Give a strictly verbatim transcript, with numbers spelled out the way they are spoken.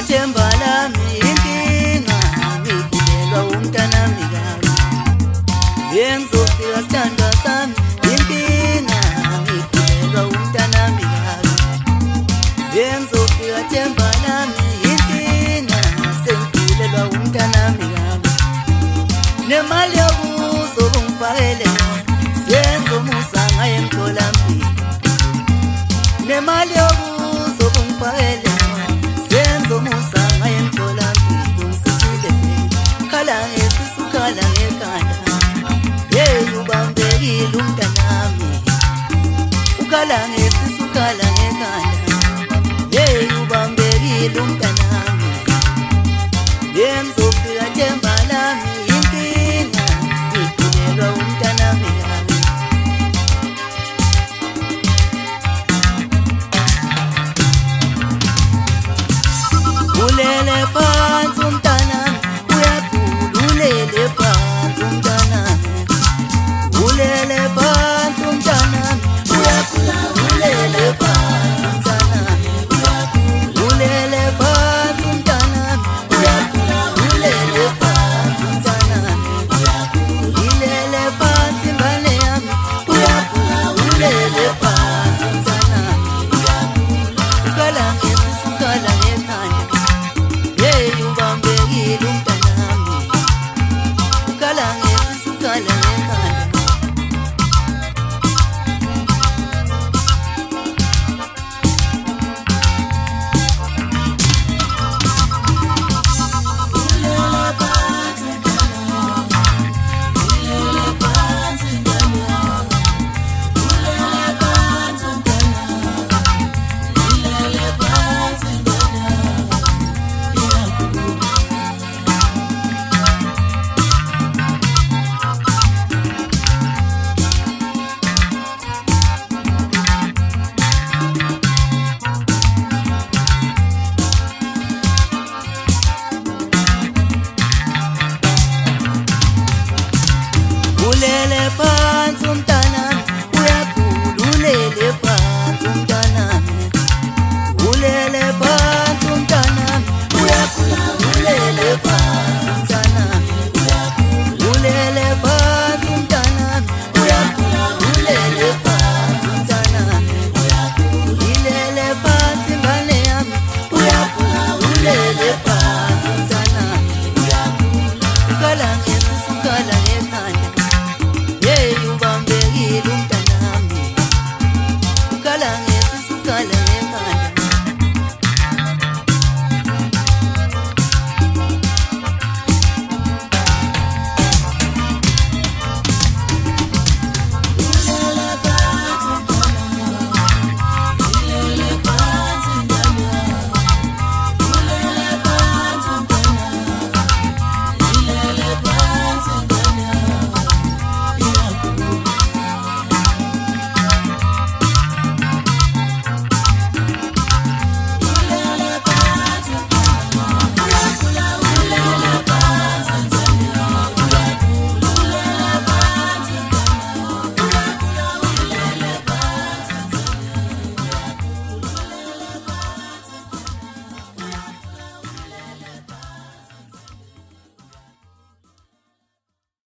themba lami inkinga ngigulelwa umntanami kabi ngizofika sithandwa sami inkinga ngigulelwa umntanami kabi ngizofika themba lami inkinga sengigulelwa umntanami kabi nemali yokuzongifakele senzo musa ngaye emtholampilo nemali yokuzongifakele senzo musa ngaye emtholampilo ngisizile khala ngesisu khala ngekhanda hey ubambekile umntanami ukhala ngesisu khala ngekhanda hey ubambekile umntanami ngizofika themba